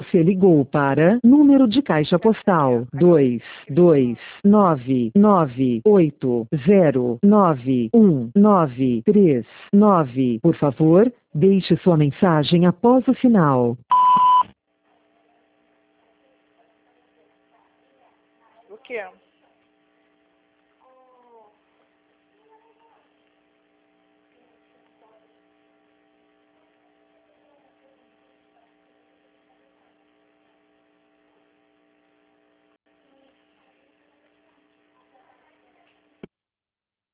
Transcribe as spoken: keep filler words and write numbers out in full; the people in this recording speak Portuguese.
Você ligou para número de caixa postal dois dois nove nove oito zero nove um nove três nove. Por favor, deixe sua mensagem após o sinal. O quê?